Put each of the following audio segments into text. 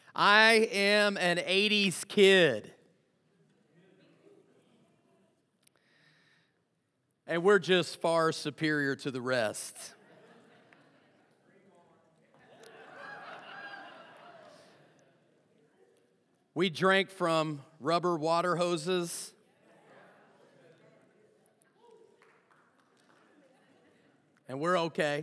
I am an 80s kid. And we're just far superior to the rest. We drank from rubber water hoses. And we're okay.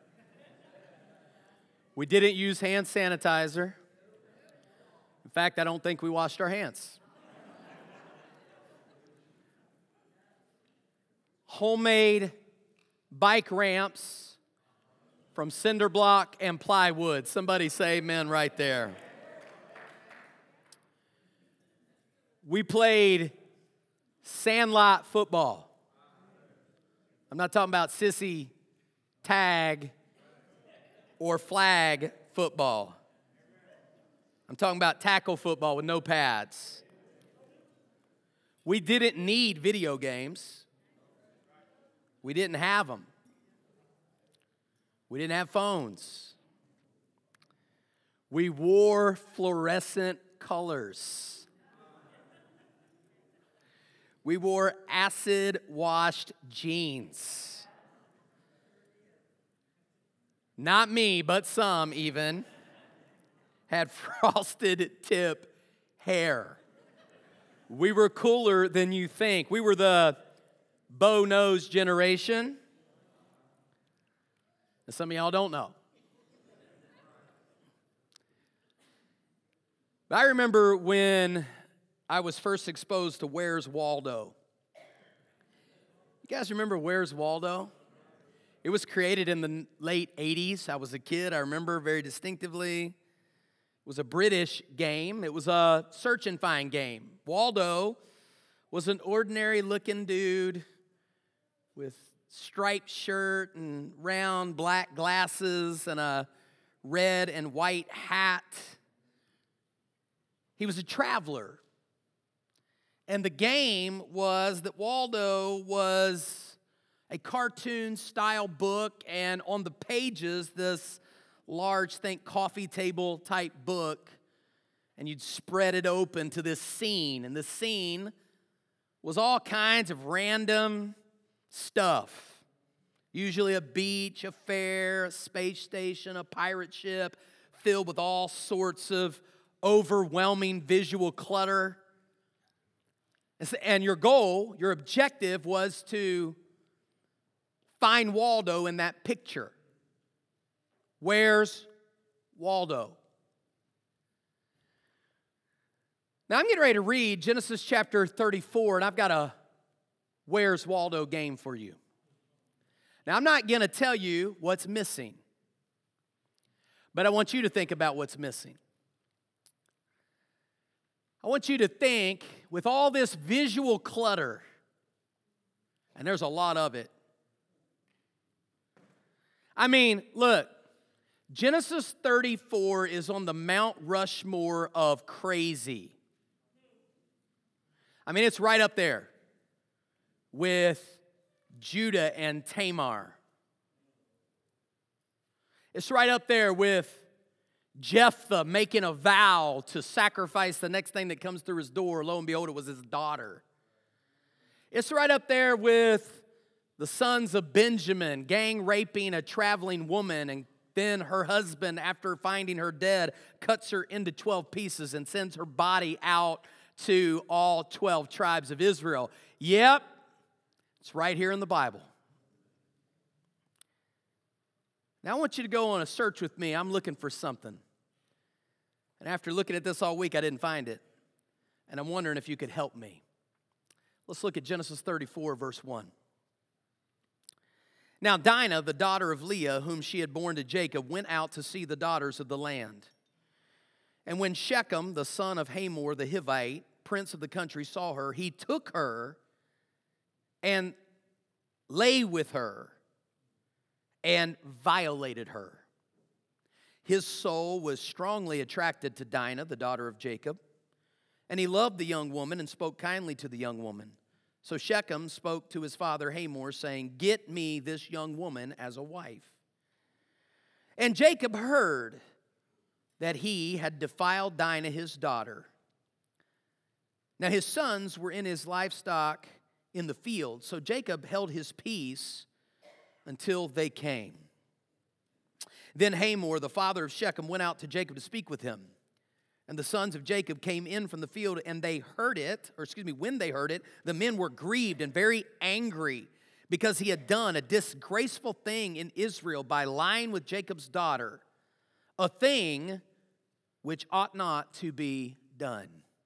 We didn't use hand sanitizer. In fact, I don't think we washed our hands. Homemade bike ramps from cinder block and plywood. Somebody say amen right there. We played sandlot football. I'm not talking about sissy tag or flag football. I'm talking about tackle football with no pads. We didn't need video games. We didn't have them. We didn't have phones. We wore fluorescent colors. We wore acid-washed jeans. Not me, but some even had frosted tip hair. We were cooler than you think. We were the bow-nose generation. And some of y'all don't know. But I remember when I was first exposed to Where's Waldo. You guys remember Where's Waldo? It was created in the late 80s. I was a kid. I remember very distinctively. It was a British game. It was a search and find game. Waldo was an ordinary-looking dude with striped shirt and round black glasses and a red and white hat. He was a traveler. And the game was that Waldo was a cartoon-style book, and on the pages, this large, think coffee table type book, and you'd spread it open to this scene. And the scene was all kinds of random stuff. Usually a beach, a fair, a space station, a pirate ship, filled with all sorts of overwhelming visual clutter. And your goal, your objective was to find Waldo in that picture. Where's Waldo? Now I'm getting ready to read Genesis chapter 34, and I've got a Where's Waldo game for you. Now I'm not going to tell you what's missing, but I want you to think about what's missing. I want you to think, with all this visual clutter, and there's a lot of it. I mean, look, Genesis 34 is on the Mount Rushmore of crazy. I mean, it's right up there with Judah and Tamar. It's right up there with Jephthah making a vow to sacrifice the next thing that comes through his door. Lo and behold, it was his daughter. It's right up there with the sons of Benjamin gang raping a traveling woman, and then her husband, after finding her dead, cuts her into 12 pieces and sends her body out to all 12 tribes of Israel. Yep, it's right here in the Bible. Now I want you to go on a search with me. I'm looking for something. And after looking at this all week, I didn't find it. And I'm wondering if you could help me. Let's look at Genesis 34, verse 1. Now Dinah, the daughter of Leah, whom she had borne to Jacob, went out to see the daughters of the land. And when Shechem, the son of Hamor the Hivite, prince of the country, saw her, he took her and lay with her and violated her. His soul was strongly attracted to Dinah, the daughter of Jacob, and he loved the young woman and spoke kindly to the young woman. So Shechem spoke to his father Hamor, saying, "Get me this young woman as a wife." And Jacob heard that he had defiled Dinah, his daughter. Now his sons were in his livestock in the field, so Jacob held his peace until they came. Then Hamor, the father of Shechem, went out to Jacob to speak with him. And the sons of Jacob came in from the field, and when they heard it, the men were grieved and very angry, because he had done a disgraceful thing in Israel by lying with Jacob's daughter, a thing which ought not to be done.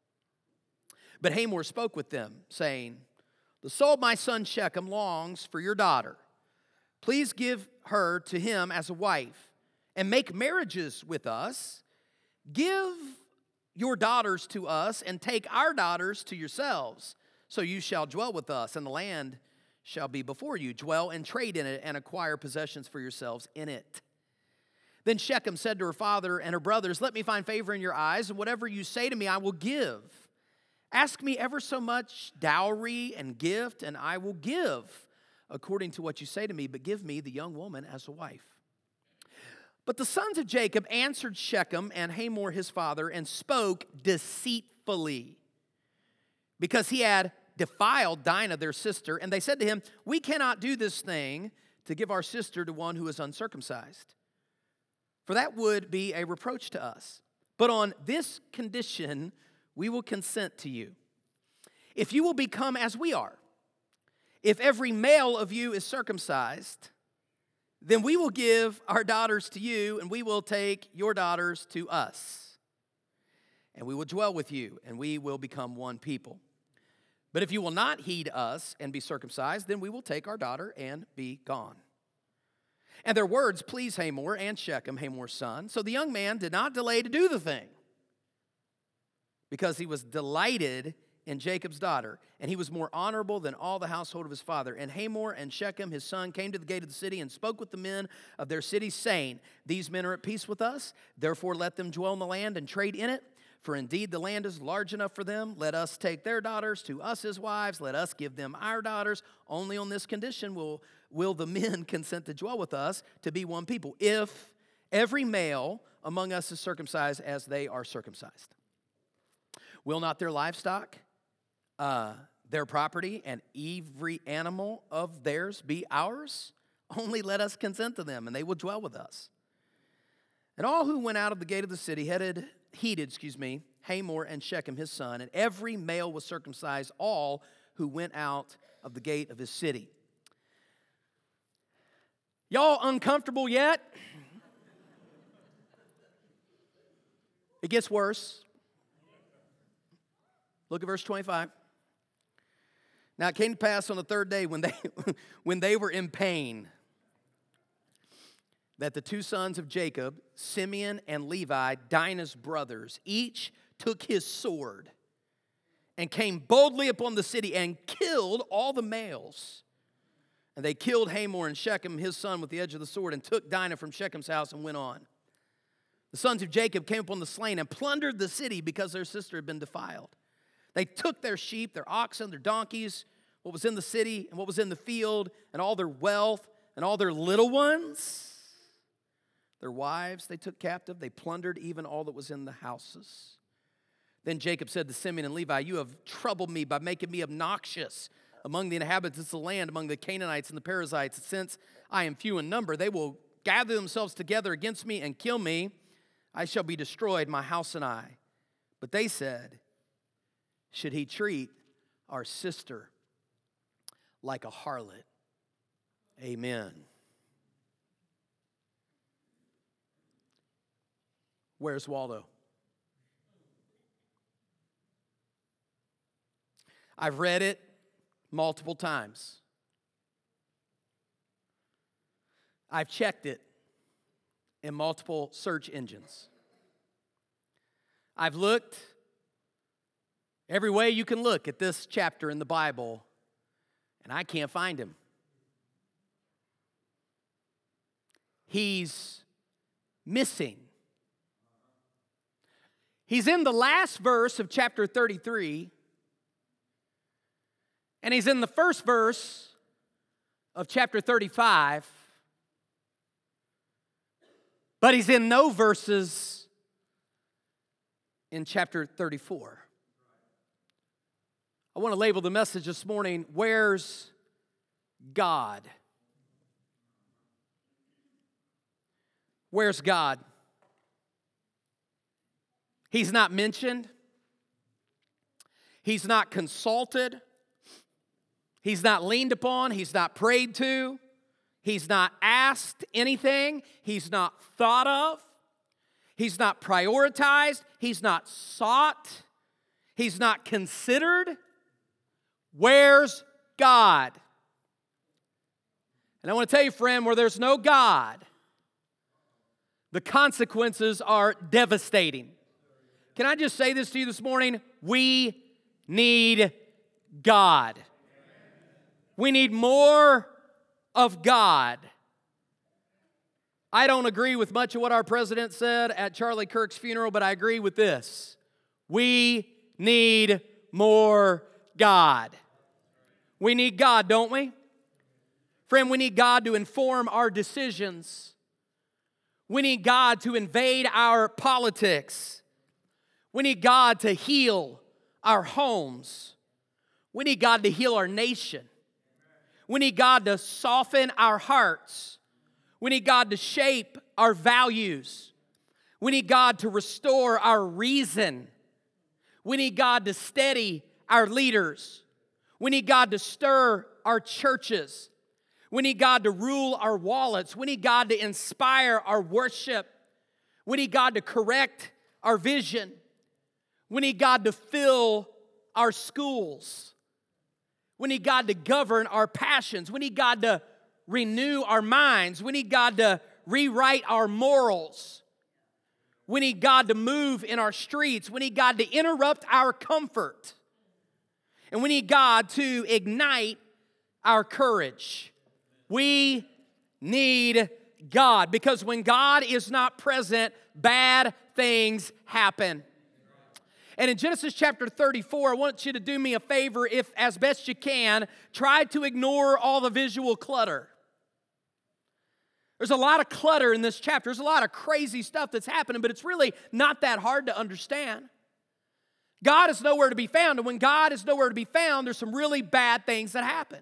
But Hamor spoke with them, saying, "The soul of my son Shechem longs for your daughter. Please give her to him as a wife, and make marriages with us. Give your daughters to us, and take our daughters to yourselves. So you shall dwell with us, and the land shall be before you. Dwell and trade in it, and acquire possessions for yourselves in it." Then Shechem said to her father and her brothers, "Let me find favor in your eyes, and whatever you say to me I will give. Ask me ever so much dowry and gift, and I will give according to what you say to me, but give me the young woman as a wife." But the sons of Jacob answered Shechem and Hamor his father and spoke deceitfully, because he had defiled Dinah their sister. And they said to him, "We cannot do this thing to give our sister to one who is uncircumcised, for that would be a reproach to us. But on this condition we will consent to you. If you will become as we are, if every male of you is circumcised, then we will give our daughters to you, and we will take your daughters to us. And we will dwell with you, and we will become one people. But if you will not heed us and be circumcised, then we will take our daughter and be gone." And their words pleased Hamor and Shechem, Hamor's son. So the young man did not delay to do the thing, because he was delighted in Jacob's daughter, and he was more honorable than all the household of his father. And Hamor and Shechem, his son, came to the gate of the city and spoke with the men of their city, saying, "These men are at peace with us, therefore let them dwell in the land and trade in it. For indeed the land is large enough for them. Let us take their daughters to us as wives. Let us give them our daughters. Only on this condition will the men consent to dwell with us, to be one people, if every male among us is circumcised as they are circumcised. Will not their livestock, their property, and every animal of theirs be ours? Only let us consent to them, and they will dwell with us." And all who went out of the gate of the city heeded Hamor and Shechem his son, and every male was circumcised, all who went out of the gate of his city. Y'all uncomfortable yet? It gets worse. Look at verse 25. "Now it came to pass on the third day when they were in pain, that the two sons of Jacob, Simeon and Levi, Dinah's brothers, each took his sword and came boldly upon the city and killed all the males. And they killed Hamor and Shechem his son with the edge of the sword, and took Dinah from Shechem's house and went on. The sons of Jacob came upon the slain and plundered the city, because their sister had been defiled. They took their sheep, their oxen, their donkeys, what was in the city and what was in the field, and all their wealth and all their little ones. Their wives they took captive. They plundered even all that was in the houses. Then Jacob said to Simeon and Levi, "You have troubled me by making me obnoxious among the inhabitants of the land, among the Canaanites and the Perizzites. Since I am few in number, they will gather themselves together against me and kill me. I shall be destroyed, my house and I." But they said, "Should he treat our sister like a harlot?" Amen. Where's Waldo? I've read it multiple times. I've checked it in multiple search engines. I've looked every way you can look at this chapter in the Bible, and I can't find him. He's missing. He's in the last verse of chapter 33, and he's in the first verse of chapter 35, but he's in no verses in chapter 34. I want to label the message this morning, Where's God? Where's God? He's not mentioned. He's not consulted. He's not leaned upon. He's not prayed to. He's not asked anything. He's not thought of. He's not prioritized. He's not sought. He's not considered. Where's God? And I want to tell you, friend, where there's no God, the consequences are devastating. Can I just say this to you this morning? We need God. We need more of God. I don't agree with much of what our president said at Charlie Kirk's funeral, but I agree with this. We need more God. We need God, don't we? Friend, we need God to inform our decisions. We need God to invade our politics. We need God to heal our homes. We need God to heal our nation. We need God to soften our hearts. We need God to shape our values. We need God to restore our reason. We need God to steady our leaders. We need God to stir our churches. We need God to rule our wallets. We need God to inspire our worship. We need God to correct our vision. We need God to fill our schools. We need God to govern our passions. We need God to renew our minds. We need God to rewrite our morals. We need God to move in our streets. We need God to interrupt our comfort. And we need God to ignite our courage. We need God, because when God is not present, bad things happen. And in Genesis chapter 34, I want you to do me a favor, if as best you can, try to ignore all the visual clutter. There's a lot of clutter in this chapter. There's a lot of crazy stuff that's happening, but it's really not that hard to understand. God is nowhere to be found, and when God is nowhere to be found, there's some really bad things that happen.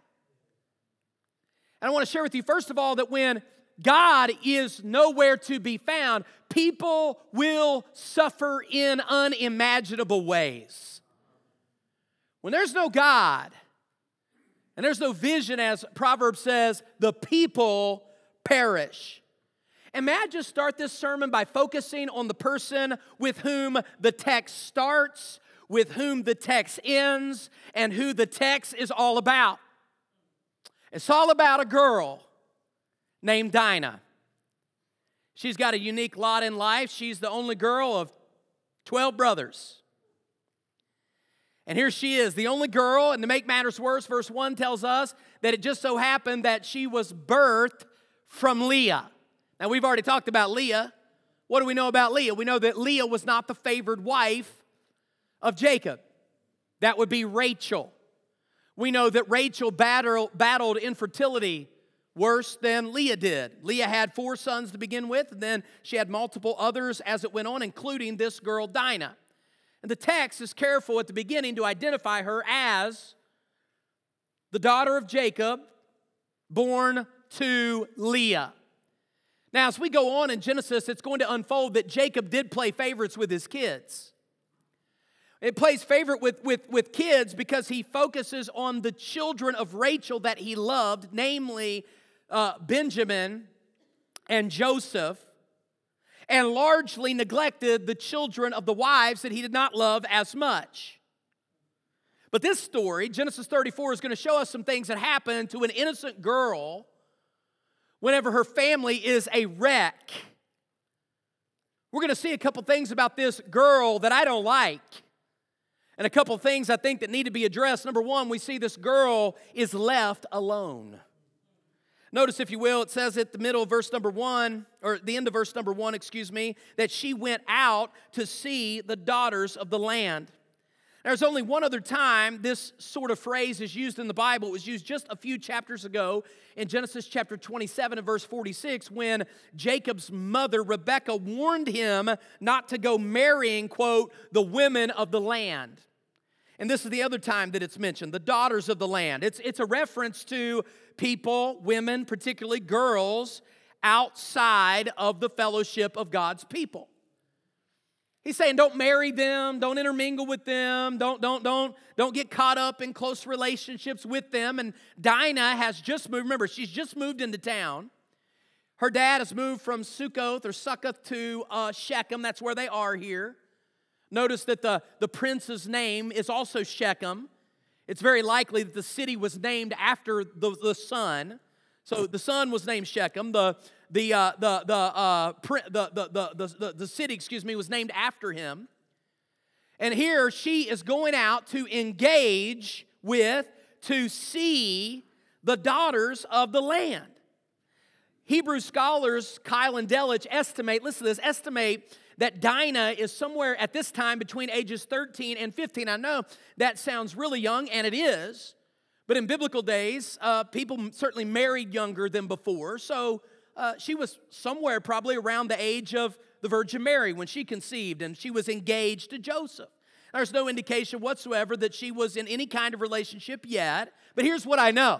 And I want to share with you, first of all, that when God is nowhere to be found, people will suffer in unimaginable ways. When there's no God, and there's no vision, as Proverbs says, the people perish. And may I just start this sermon by focusing on the person with whom the text starts, with whom the text ends, and who the text is all about. It's all about a girl named Dinah. She's got a unique lot in life. She's the only girl of 12 brothers. And here she is, the only girl, and to make matters worse, verse 1 tells us that it just so happened that she was birthed from Leah. Now, we've already talked about Leah. What do we know about Leah? We know that Leah was not the favored wife of Jacob. That would be Rachel. We know that Rachel battled infertility worse than Leah did. Leah had 4 sons to begin with, and then she had multiple others as it went on, including this girl, Dinah. And the text is careful at the beginning to identify her as the daughter of Jacob, born to Leah. Now, as we go on in Genesis, it's going to unfold that Jacob did play favorites with his kids. It plays favorite with kids because he focuses on the children of Rachel that he loved, namely Benjamin and Joseph, and largely neglected the children of the wives that he did not love as much. But this story, Genesis 34, is going to show us some things that happen to an innocent girl whenever her family is a wreck. We're going to see a couple things about this girl that I don't like. And a couple things I think that need to be addressed. Number one, we see this girl is left alone. Notice, if you will, it says at the middle of verse number 1, or the end of verse number 1, that she went out to see the daughters of the land. There's only one other time this sort of phrase is used in the Bible. It was used just a few chapters ago in Genesis chapter 27 and verse 46 when Jacob's mother, Rebekah, warned him not to go marrying, quote, the women of the land. And this is the other time that it's mentioned, the daughters of the land. It's a reference to people, women, particularly girls, outside of the fellowship of God's people. He's saying don't marry them, don't intermingle with them, don't get caught up in close relationships with them. And Dinah has just moved, remember, she's just moved into town. Her dad has moved from Succoth to Shechem. That's where they are here. Notice that the prince's name is also Shechem. It's very likely that the city was named after the son. So the son was named Shechem. The city, was named after him. And here she is going out to engage with, to see the daughters of the land. Hebrew scholars, Kyle and Delitzsch, estimate that Dinah is somewhere at this time between ages 13 and 15. I know that sounds really young, and it is. But in biblical days, people certainly married younger than before. So she was somewhere probably around the age of the Virgin Mary when she conceived, and she was engaged to Joseph. There's no indication whatsoever that she was in any kind of relationship yet. But here's what I know.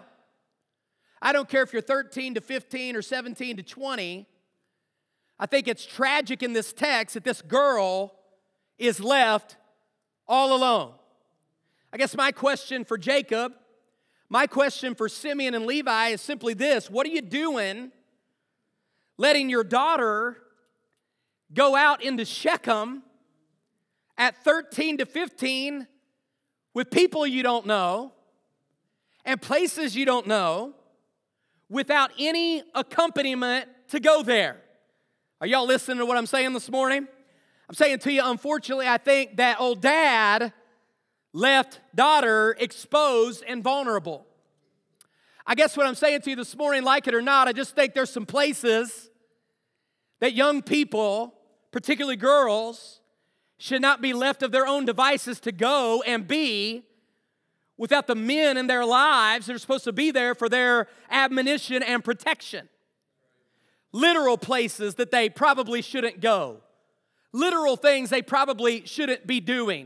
I don't care if you're 13 to 15 or 17 to 20. I think it's tragic in this text that this girl is left all alone. I guess my question for Jacob, my question for Simeon and Levi is simply this: what are you doing letting your daughter go out into Shechem at 13 to 15 with people you don't know and places you don't know without any accompaniment to go there? Are y'all listening to what I'm saying this morning? I'm saying to you, unfortunately, I think that old dad left daughter exposed and vulnerable. I guess what I'm saying to you this morning, like it or not, I just think there's some places that young people, particularly girls, should not be left of their own devices to go and be without the men in their lives that are supposed to be there for their admonition and protection. Literal places that they probably shouldn't go. Literal things they probably shouldn't be doing.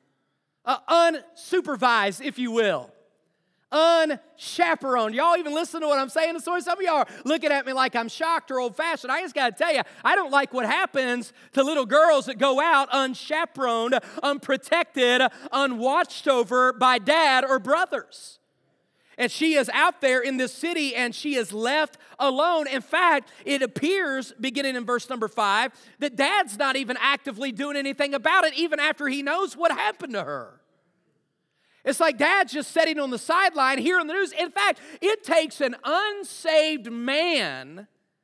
Unsupervised, if you will. Unchaperoned. Y'all even listen to what I'm saying this morning? Some of y'all are looking at me like I'm shocked or old-fashioned. I just got to tell you, I don't like what happens to little girls that go out unchaperoned, unprotected, unwatched over by dad or brothers. And she is out there in this city and she is left alone. In fact, it appears, beginning in verse number 5, that dad's not even actively doing anything about it, even after he knows what happened to her. It's like dad's just sitting on the sideline hearing the news. In fact, it takes an unsaved man,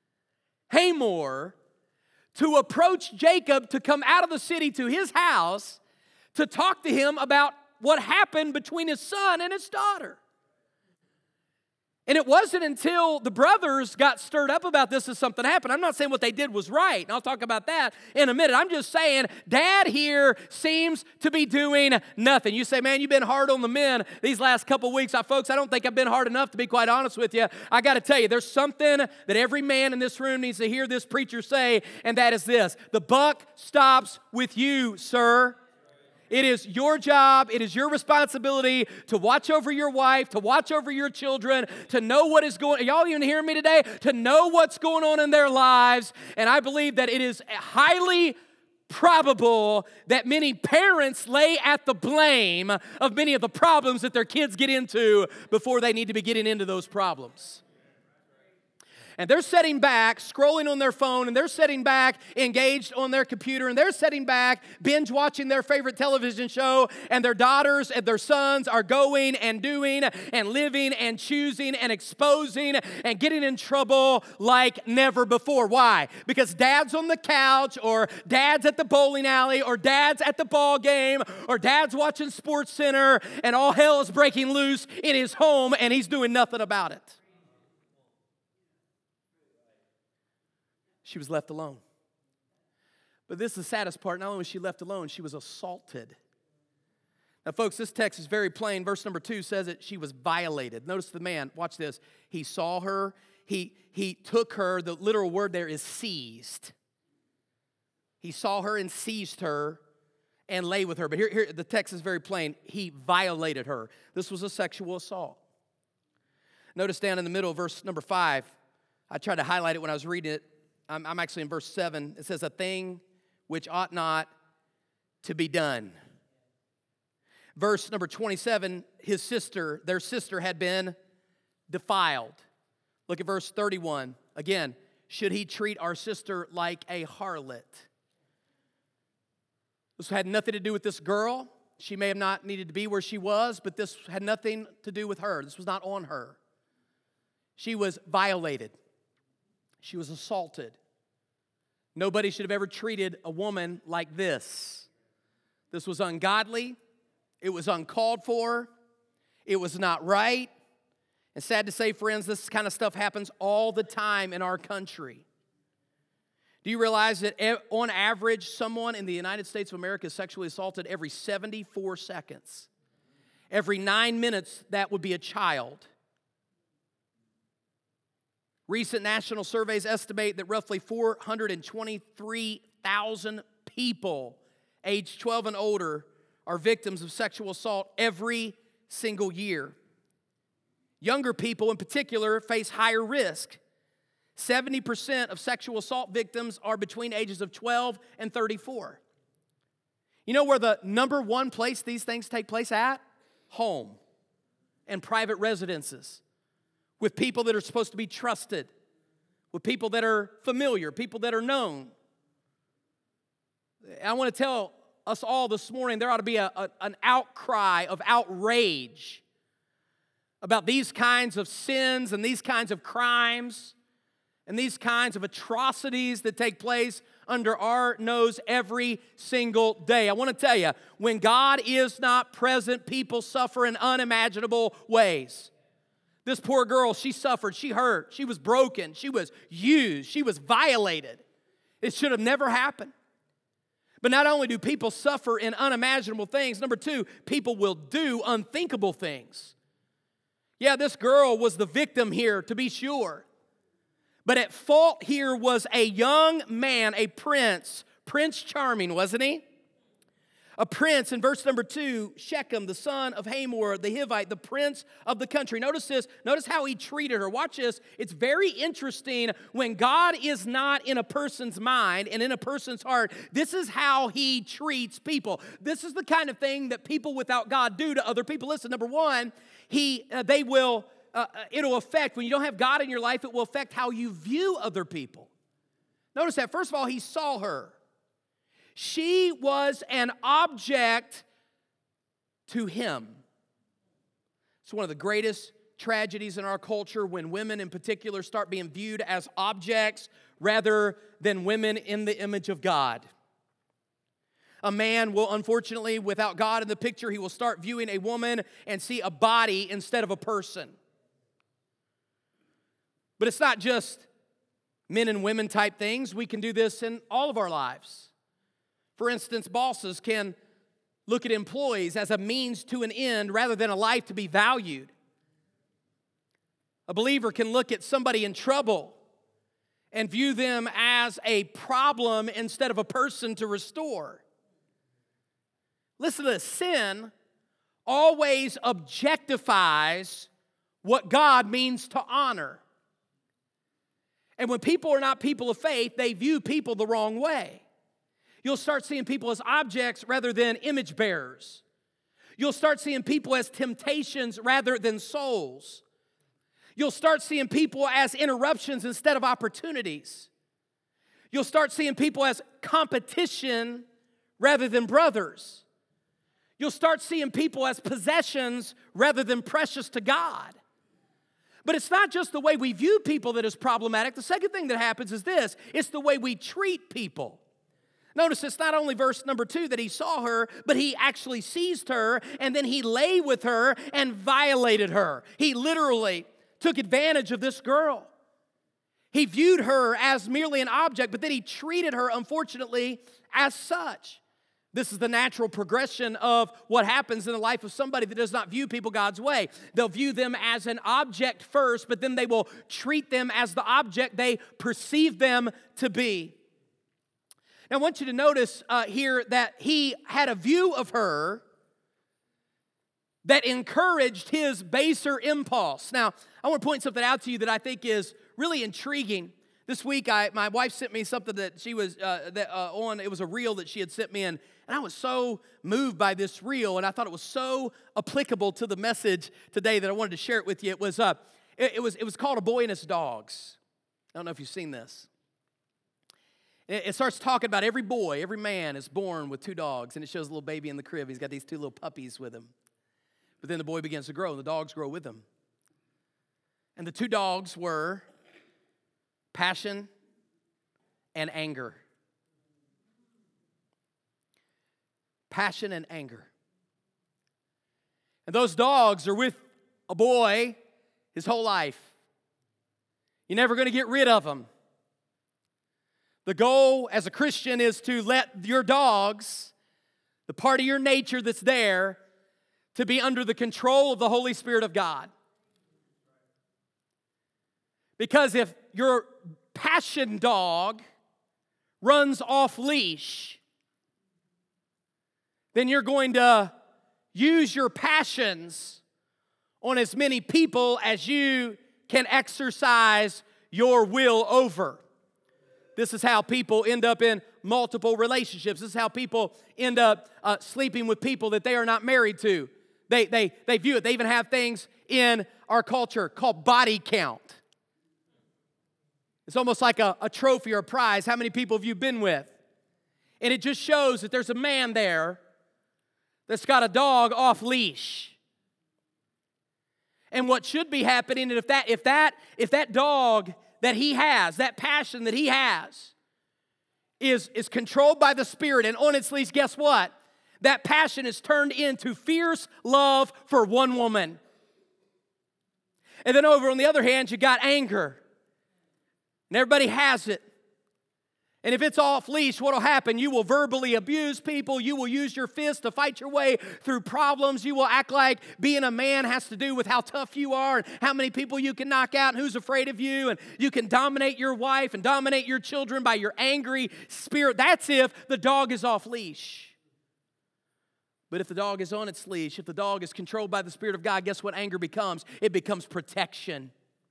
Hamor, to approach Jacob to come out of the city to his house to talk to him about what happened between his son and his daughter. And it wasn't until the brothers got stirred up about this that something happened. I'm not saying what they did was right, and I'll talk about that in a minute. I'm just saying dad here seems to be doing nothing. You say, man, you've been hard on the men these last couple weeks. Folks, I don't think I've been hard enough, to be quite honest with you. I got to tell you, there's something that every man in this room needs to hear this preacher say, and that is this: the buck stops with you, sir. It is your job, it is your responsibility to watch over your wife, to watch over your children, to know what is going on. Y'all even hearing me today? To know what's going on in their lives. And I believe that it is highly probable that many parents lay at the blame of many of the problems that their kids get into before they need to be getting into those problems. And they're sitting back, scrolling on their phone, and they're sitting back, engaged on their computer, and they're sitting back, binge watching their favorite television show, and their daughters and their sons are going and doing and living and choosing and exposing and getting in trouble like never before. Why? Because dad's on the couch, or dad's at the bowling alley, or dad's at the ball game, or dad's watching Sports Center, and all hell is breaking loose in his home, and he's doing nothing about it. She was left alone. But this is the saddest part. Not only was she left alone, she was assaulted. Now, folks, this text is very plain. Verse number 2 says that she was violated. Notice the man, watch this. He saw her, he took her, the literal word there is seized. He saw her and seized her and lay with her. But here the text is very plain. He violated her. This was a sexual assault. Notice down in the middle, verse number 5. I tried to highlight it when I was reading it. I'm actually in verse 7. It says, a thing which ought not to be done. Verse number 27, their sister had been defiled. Look at verse 31. Again, should he treat our sister like a harlot? This had nothing to do with this girl. She may have not needed to be where she was, but this had nothing to do with her. This was not on her. She was violated. She was assaulted. Nobody should have ever treated a woman like this. This was ungodly. It was uncalled for. It was not right. And sad to say, friends, this kind of stuff happens all the time in our country. Do you realize that on average, someone in the United States of America is sexually assaulted every 74 seconds? Every 9 minutes, that would be a child. Recent national surveys estimate that roughly 423,000 people aged 12 and older are victims of sexual assault every single year. Younger people in particular face higher risk. 70% of sexual assault victims are between ages of 12 and 34. You know where the number one place these things take place at? Home and private residences, with people that are supposed to be trusted, with people that are familiar, people that are known. I want to tell us all this morning, there ought to be an outcry of outrage about these kinds of sins and these kinds of crimes and these kinds of atrocities that take place under our nose every single day. I want to tell you, when God is not present, people suffer in unimaginable ways. This poor girl, she suffered, she hurt, she was broken, she was used, she was violated. It should have never happened. But not only do people suffer in unimaginable things, number two, people will do unthinkable things. Yeah, this girl was the victim here, to be sure. But at fault here was a young man, a prince, Prince Charming, wasn't he? A prince, in verse number 2, Shechem, the son of Hamor, the Hivite, the prince of the country. Notice this. Notice how he treated her. Watch this. It's very interesting when God is not in a person's mind and in a person's heart. This is how he treats people. This is the kind of thing that people without God do to other people. Listen, number one, it'll affect, when you don't have God in your life, it will affect how you view other people. Notice that. First of all, he saw her. She was an object to him. It's one of the greatest tragedies in our culture when women in particular start being viewed as objects rather than women in the image of God. A man will, unfortunately, without God in the picture, he will start viewing a woman and see a body instead of a person. But it's not just men and women type things. We can do this in all of our lives. For instance, bosses can look at employees as a means to an end rather than a life to be valued. A believer can look at somebody in trouble and view them as a problem instead of a person to restore. Listen to this. Sin always objectifies what God means to honor. And when people are not people of faith, they view people the wrong way. You'll start seeing people as objects rather than image bearers. You'll start seeing people as temptations rather than souls. You'll start seeing people as interruptions instead of opportunities. You'll start seeing people as competition rather than brothers. You'll start seeing people as possessions rather than precious to God. But it's not just the way we view people that is problematic. The second thing that happens is this. It's the way we treat people. Notice it's not only verse number 2 that he saw her, but he actually seized her, and then he lay with her and violated her. He literally took advantage of this girl. He viewed her as merely an object, but then he treated her, unfortunately, as such. This is the natural progression of what happens in the life of somebody that does not view people God's way. They'll view them as an object first, but then they will treat them as the object they perceive them to be. Now, I want you to notice here that he had a view of her that encouraged his baser impulse. Now, I want to point something out to you that I think is really intriguing. This week, my wife sent me something that she was on. It was a reel that she had sent me in, and I was so moved by this reel, and I thought it was so applicable to the message today that I wanted to share it with you. It was called "A Boy and His Dogs." I don't know if you've seen this. It starts talking about every boy, every man is born with 2 dogs, and it shows a little baby in the crib. He's got these 2 little puppies with him. But then the boy begins to grow, and the dogs grow with him. And the 2 dogs were passion and anger. Passion and anger. And those dogs are with a boy his whole life. You're never going to get rid of them. The goal as a Christian is to let your dogs, the part of your nature that's there, to be under the control of the Holy Spirit of God. Because if your passion dog runs off leash, then you're going to use your passions on as many people as you can exercise your will over. This is how people end up in multiple relationships. This is how people end up sleeping with people that they are not married to. They view it. They even have things in our culture called body count. It's almost like a trophy or a prize. How many people have you been with? And it just shows that there's a man there that's got a dog off leash. And what should be happening is if that dog that he has, that passion that he has, is controlled by the Spirit and on its leash, guess what? That passion is turned into fierce love for one woman. And then over on the other hand, you got anger. And everybody has it. And if it's off leash, what will happen? You will verbally abuse people. You will use your fists to fight your way through problems. You will act like being a man has to do with how tough you are and how many people you can knock out and who's afraid of you. And you can dominate your wife and dominate your children by your angry spirit. That's if the dog is off leash. But if the dog is on its leash, if the dog is controlled by the Spirit of God, guess what anger becomes? It becomes protection.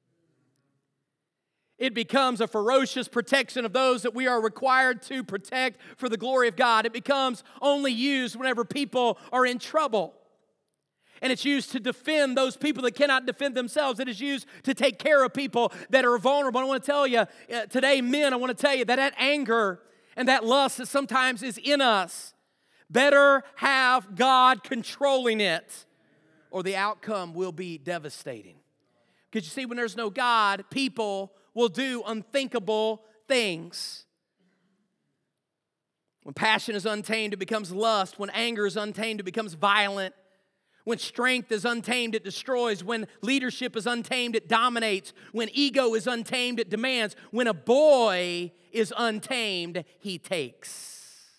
It becomes a ferocious protection of those that we are required to protect for the glory of God. It becomes only used whenever people are in trouble. And it's used to defend those people that cannot defend themselves. It is used to take care of people that are vulnerable. I want to tell you, today, men, I want to tell you that anger and that lust that sometimes is in us, better have God controlling it, or the outcome will be devastating. Because you see, when there's no God, people will do unthinkable things. When passion is untamed, it becomes lust. When anger is untamed, it becomes violent. When strength is untamed, it destroys. When leadership is untamed, it dominates. When ego is untamed, it demands. When a boy is untamed, he takes.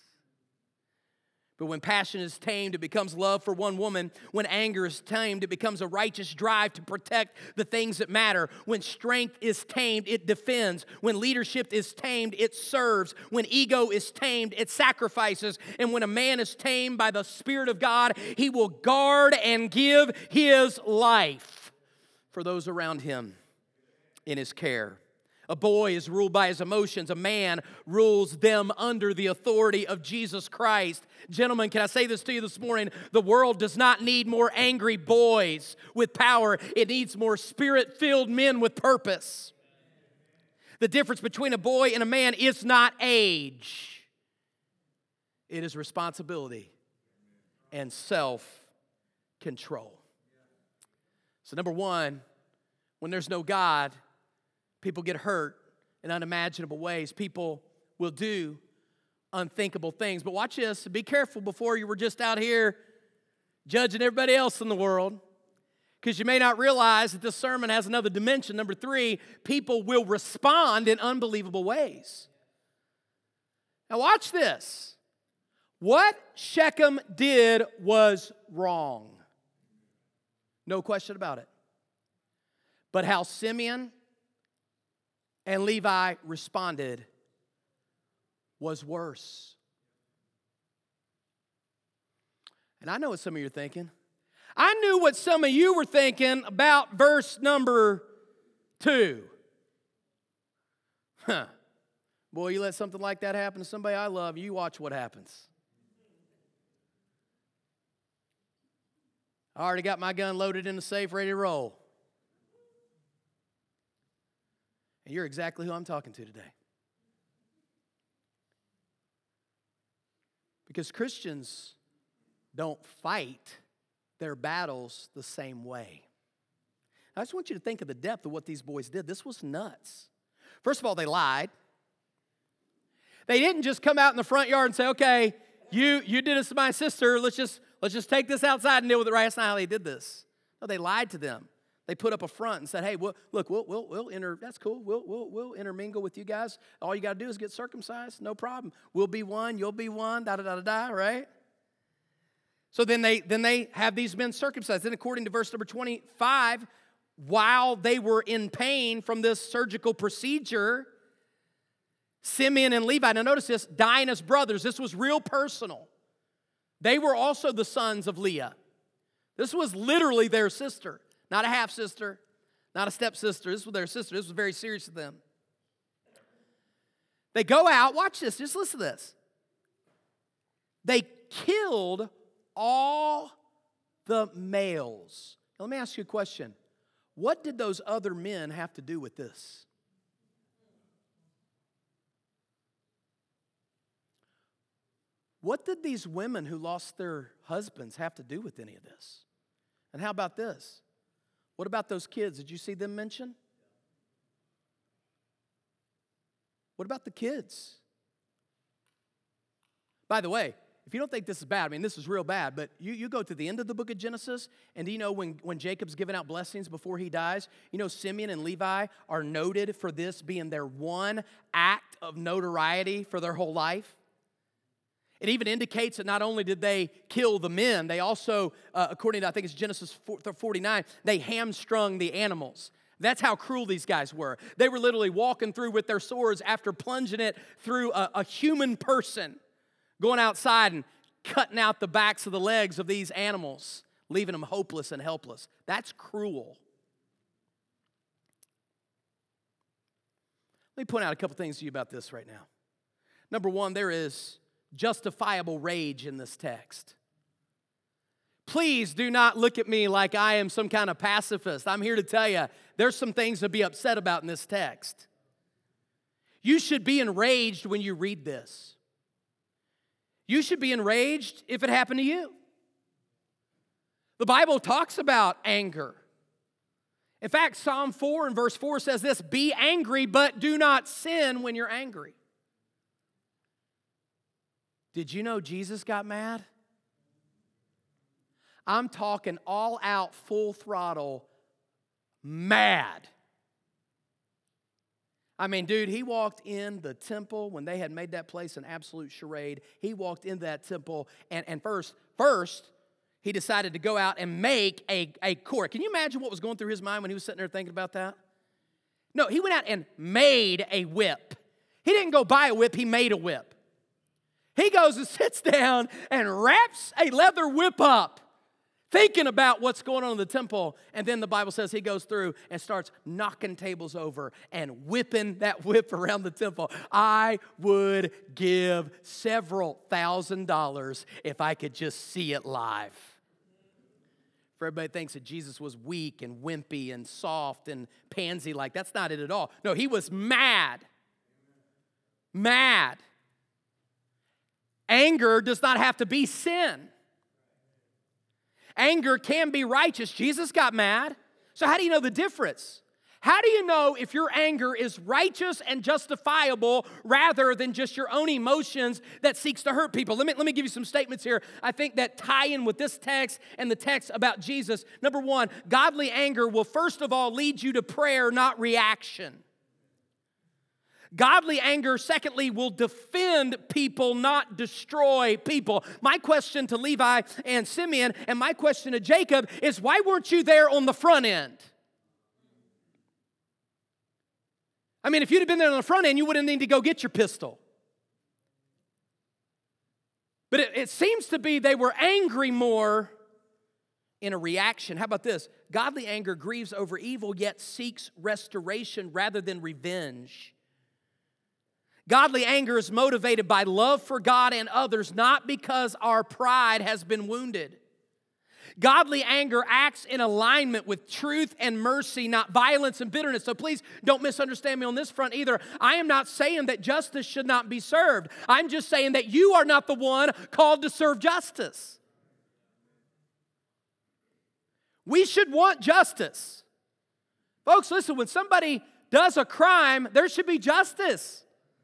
But when passion is tamed, it becomes love for one woman. When anger is tamed, it becomes a righteous drive to protect the things that matter. When strength is tamed, it defends. When leadership is tamed, it serves. When ego is tamed, it sacrifices. And when a man is tamed by the Spirit of God, he will guard and give his life for those around him in his care. A boy is ruled by his emotions. A man rules them under the authority of Jesus Christ. Gentlemen, can I say this to you this morning? The world does not need more angry boys with power. It needs more Spirit-filled men with purpose. The difference between a boy and a man is not age. It is responsibility and self-control. So number one, when there's no God, people get hurt in unimaginable ways. People will do unthinkable things. But watch this. Be careful before you were just out here judging everybody else in the world, because you may not realize that this sermon has another dimension. Number three, people will respond in unbelievable ways. Now watch this. What Shechem did was wrong. No question about it. But how Simeon and Levi responded was worse. And I know what some of you are thinking. I knew what some of you were thinking about verse number 2. Boy, you let something like that happen to somebody I love, you watch what happens. I already got my gun loaded in the safe, ready to roll. And you're exactly who I'm talking to today. Because Christians don't fight their battles the same way. I just want you to think of the depth of what these boys did. This was nuts. First of all, they lied. They didn't just come out in the front yard and say, okay, you did this to my sister. Let's just take this outside and deal with it right. That's not how they did this. No, they lied to them. They put up a front and said, hey, we'll that's cool. We'll intermingle with you guys. All you got to do is get circumcised. No problem. We'll be one. You'll be one. Da-da-da-da-da, right? So then they have these men circumcised. Then according to verse number 25, while they were in pain from this surgical procedure, Simeon and Levi, now notice this, Dinah's brothers, this was real personal. They were also the sons of Leah. This was literally their sister, not a half-sister, not a stepsister. This was their sister. This was very serious to them. They go out, watch this, just listen to this. They killed all the males. Now, let me ask you a question. What did those other men have to do with this? What did these women who lost their husbands have to do with any of this? And how about this? What about those kids? Did you see them mentioned? What about the kids? By the way, if you don't think this is bad, I mean, this is real bad, but you go to the end of the book of Genesis, and do you know when Jacob's giving out blessings before he dies, you know Simeon and Levi are noted for this being their one act of notoriety for their whole life? It even indicates that not only did they kill the men, they also, according to, I think it's Genesis 49, they hamstrung the animals. That's how cruel these guys were. They were literally walking through with their swords after plunging it through a human person, going outside and cutting out the backs of the legs of these animals, leaving them hopeless and helpless. That's cruel. Let me point out a couple things to you about this right now. Number one, there is justifiable rage in this text. Please do not look at me like I am some kind of pacifist. I'm here to tell you there's some things to be upset about in this text. You should be enraged when you read this. You should be enraged if it happened to you. The Bible talks about anger. In fact, Psalm 4 and verse 4 says this, be angry, but do not sin when you're angry. Did you know Jesus got mad? I'm talking all out, full throttle, mad. I mean, dude, he walked in the temple when they had made that place an absolute charade. He walked into that temple, and first, he decided to go out and make a court. Can you imagine what was going through his mind when he was sitting there thinking about that? No, he went out and made a whip. He didn't go buy a whip, he made a whip. He goes and sits down and wraps a leather whip up, thinking about what's going on in the temple. And then the Bible says he goes through and starts knocking tables over and whipping that whip around the temple. I would give several $1,000s if I could just see it live. For everybody thinks that Jesus was weak and wimpy and soft and pansy-like. That's not it at all. No, he was mad. Mad. Anger does not have to be sin. Anger can be righteous. Jesus got mad. So how do you know the difference? How do you know if your anger is righteous and justifiable rather than just your own emotions that seeks to hurt people? Let me give you some statements here I think that tie in with this text and the text about Jesus. Number one, godly anger will first of all lead you to prayer, not reaction. Godly anger, secondly, will defend people, not destroy people. My question to Levi and Simeon, and my question to Jacob is, why weren't you there on the front end? I mean, if you'd have been there on the front end, you wouldn't need to go get your pistol. But it seems to be they were angry more in a reaction. How about this? Godly anger grieves over evil, yet seeks restoration rather than revenge. Godly anger is motivated by love for God and others, not because our pride has been wounded. Godly anger acts in alignment with truth and mercy, not violence and bitterness. So please don't misunderstand me on this front either. I am not saying that justice should not be served. I'm just saying that you are not the one called to serve justice. We should want justice. Folks, listen, when somebody does a crime, there should be justice.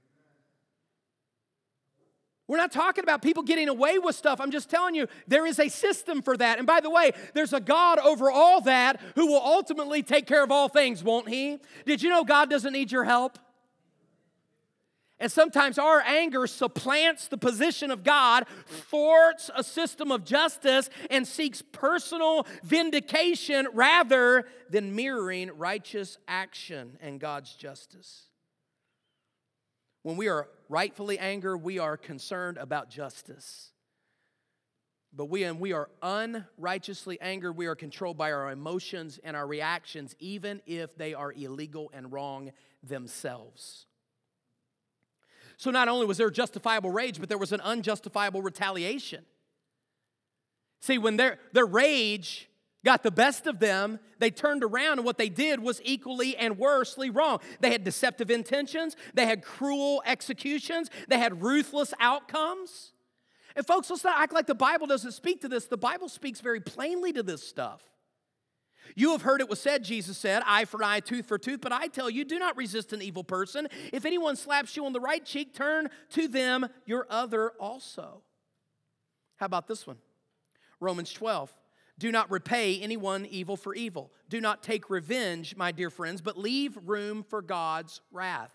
We're not talking about people getting away with stuff. I'm just telling you, there is a system for that. And by the way, there's a God over all that who will ultimately take care of all things, won't He? Did you know God doesn't need your help? And sometimes our anger supplants the position of God, thwarts a system of justice, and seeks personal vindication rather than mirroring righteous action and God's justice. When we are rightfully angry, we are concerned about justice. But when we are unrighteously angered, we are controlled by our emotions and our reactions, even if they are illegal and wrong themselves. So not only was there justifiable rage, but there was an unjustifiable retaliation. See, when their rage got the best of them, they turned around, and what they did was equally and worsely wrong. They had deceptive intentions, they had cruel executions, they had ruthless outcomes. And folks, let's not act like the Bible doesn't speak to this. The Bible speaks very plainly to this stuff. You have heard it was said, Jesus said, eye for eye, tooth for tooth, but I tell you, do not resist an evil person. If anyone slaps you on the right cheek, turn to them your other also. How about this one? Romans 12. Do not repay anyone evil for evil. Do not take revenge, my dear friends, but leave room for God's wrath.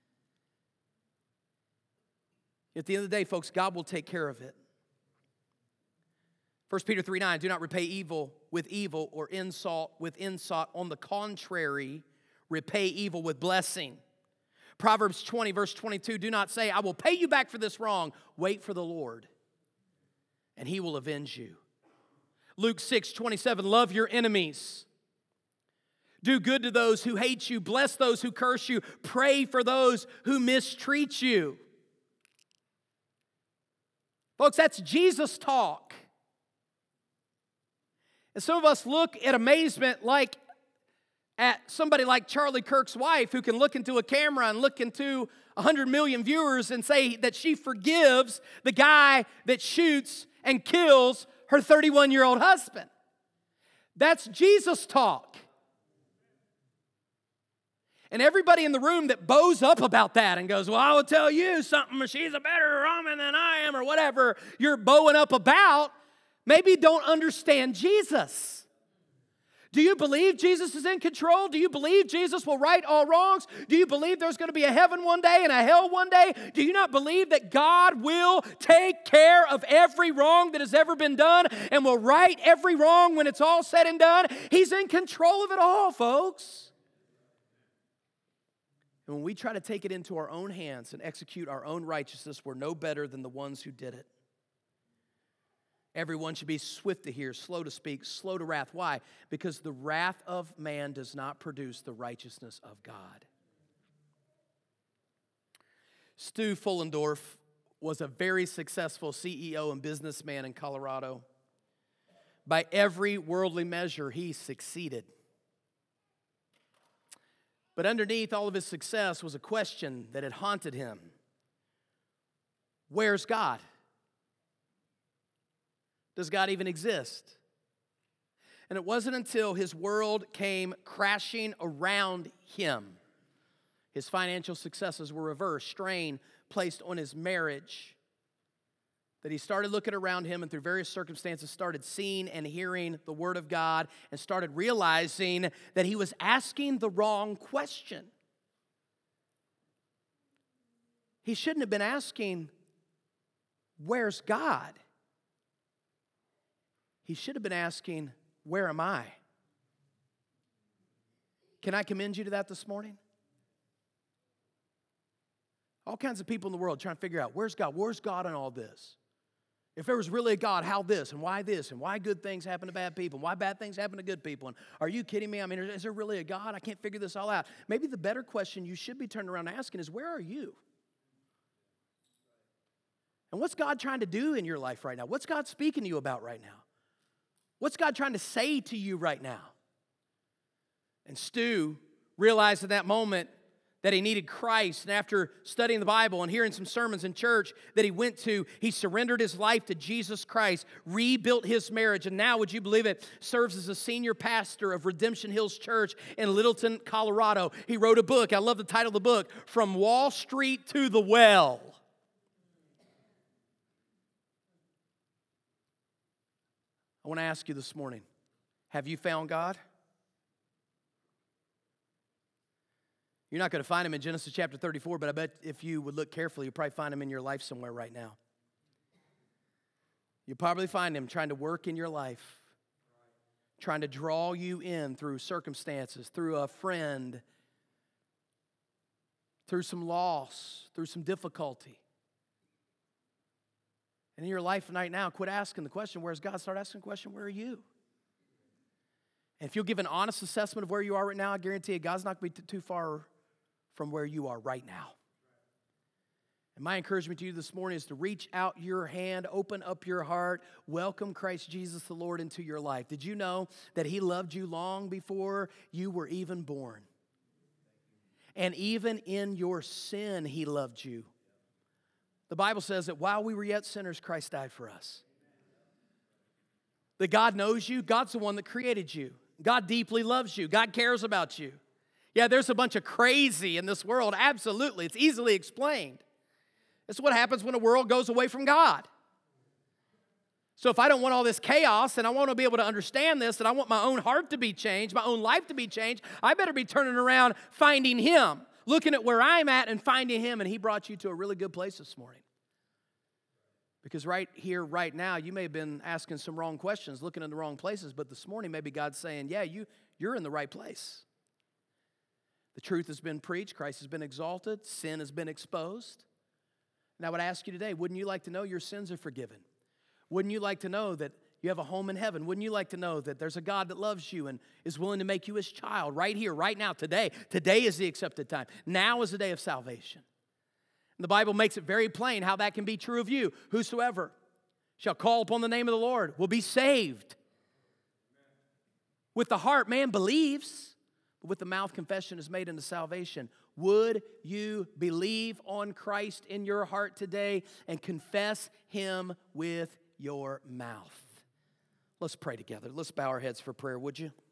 At the end of the day, folks, God will take care of it. 1 Peter 3:9, do not repay evil or insult with insult. On the contrary, repay evil with blessing. Proverbs 20, verse 22, do not say, I will pay you back for this wrong. Wait for the Lord, and He will avenge you. Luke 6:27, love your enemies. Do good to those who hate you. Bless those who curse you. Pray for those who mistreat you. Folks, that's Jesus talk. And some of us look at amazement like at somebody like Charlie Kirk's wife who can look into a camera and look into 100 million viewers and say that she forgives the guy that shoots and kills her 31-year-old husband. That's Jesus talk. And everybody in the room that bows up about that and goes, well, I will tell you something, she's a better woman than I am, or whatever you're bowing up about, maybe don't understand Jesus. Do you believe Jesus is in control? Do you believe Jesus will right all wrongs? Do you believe there's going to be a heaven one day and a hell one day? Do you not believe that God will take care of every wrong that has ever been done and will right every wrong when it's all said and done? He's in control of it all, folks. And when we try to take it into our own hands and execute our own righteousness, we're no better than the ones who did it. Everyone should be swift to hear, slow to speak, slow to wrath. Why? Because the wrath of man does not produce the righteousness of God. Stu Fullendorf was a very successful CEO and businessman in Colorado. By every worldly measure, he succeeded. But underneath all of his success was a question that had haunted him. Where's God? Does God even exist? And it wasn't until his world came crashing around him, his financial successes were reversed, strain placed on his marriage, that he started looking around him and through various circumstances started seeing and hearing the Word of God and started realizing that he was asking the wrong question. he shouldn't have been asking, where's God? He should have been asking, where am I? Can I commend you to that this morning? All kinds of people in the world trying to figure out, where's God? Where's God in all this? If there was really a God, how this and why good things happen to bad people and why bad things happen to good people? And are you kidding me? I mean, is there really a God? I can't figure this all out. Maybe the better question you should be turning around asking is, where are you? And what's God trying to do in your life right now? What's God speaking to you about right now? What's God trying to say to you right now? And Stu realized at that moment that he needed Christ. And after studying the Bible and hearing some sermons in church that he went to, he surrendered his life to Jesus Christ, rebuilt his marriage, and now, would you believe it, serves as a senior pastor of Redemption Hills Church in Littleton, Colorado. He wrote a book. I love the title of the book, From Wall Street to the Well. I want to ask you this morning, have you found God? You're not going to find him in Genesis chapter 34, but I bet if you would look carefully, you'll probably find him in your life somewhere right now. You'll probably find him trying to work in your life, trying to draw you in through circumstances, through a friend, through some loss, through some difficulty. And in your life right now, quit asking the question, where's God? Start asking the question, where are you? And if you'll give an honest assessment of where you are right now, I guarantee you God's not going to be too far from where you are right now. And my encouragement to you this morning is to reach out your hand, open up your heart, welcome Christ Jesus the Lord into your life. Did you know that he loved you long before you were even born? And even in your sin, he loved you. The Bible says that while we were yet sinners, Christ died for us. That God knows you. God's the one that created you. God deeply loves you. God cares about you. Yeah, there's a bunch of crazy in this world. Absolutely. It's easily explained. It's what happens when a world goes away from God. So if I don't want all this chaos and I want to be able to understand this and I want my own heart to be changed, my own life to be changed, I better be turning around finding him, looking at where I'm at and finding him. And he brought you to a really good place this morning. Because right here, right now, you may have been asking some wrong questions, looking in the wrong places, but this morning maybe God's saying, yeah, you're in the right place. The truth has been preached, Christ has been exalted, sin has been exposed. And I would ask you today, wouldn't you like to know your sins are forgiven? Wouldn't you like to know that you have a home in heaven? Wouldn't you like to know that there's a God that loves you and is willing to make you his child right here, right now, today? Today is the accepted time. Now is the day of salvation. And the Bible makes it very plain how that can be true of you. Whosoever shall call upon the name of the Lord will be saved. With the heart, man believes, but with the mouth, confession is made unto salvation. Would you believe on Christ in your heart today and confess him with your mouth? Let's pray together. Let's bow our heads for prayer, would you?